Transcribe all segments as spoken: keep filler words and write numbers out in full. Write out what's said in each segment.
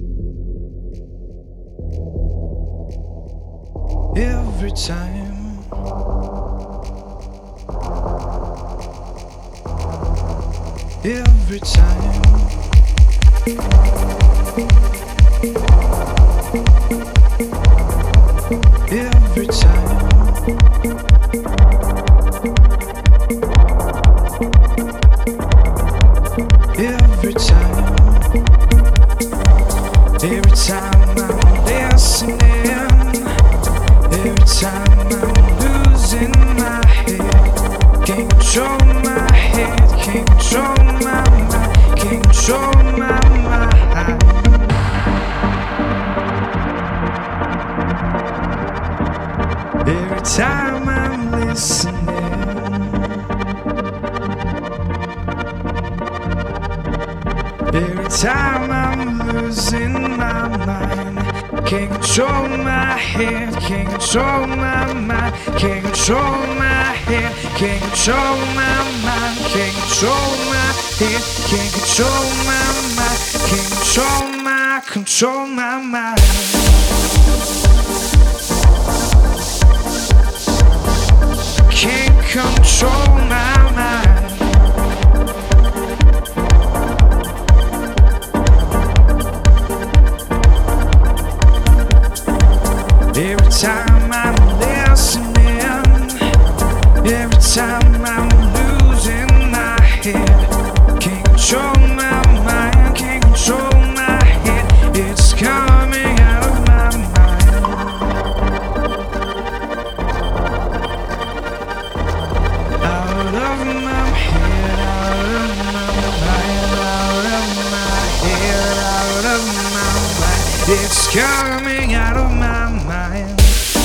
Every time Every time Every time Every time Every time I'm listening, every time I'm losing my head, can't control my head, can't control my mind, can't control my mind. Every time I'm listening, every time I'm losing my mind, can't control my head, can't control my mind, can't control my head, can't control my mind, can't control my head, can't control my mind, can't control my, control my mind. Can't control my mind. Every time I'm listening, every time I'm losing my head, can't control my mind, can't control my head, it's coming out of my mind. Out of my head, out of my mind, out of my head, out of my mind, it's coming out of my mind.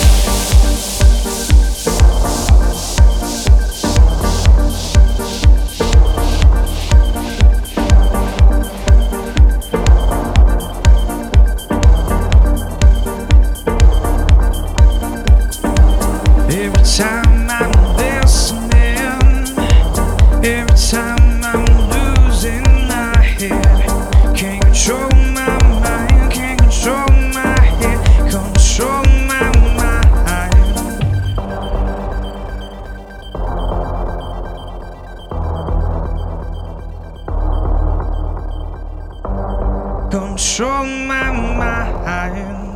Every time I'm listening, every time I'm losing my head, can't control my mind, can't control my head, control my mind. Control my mind.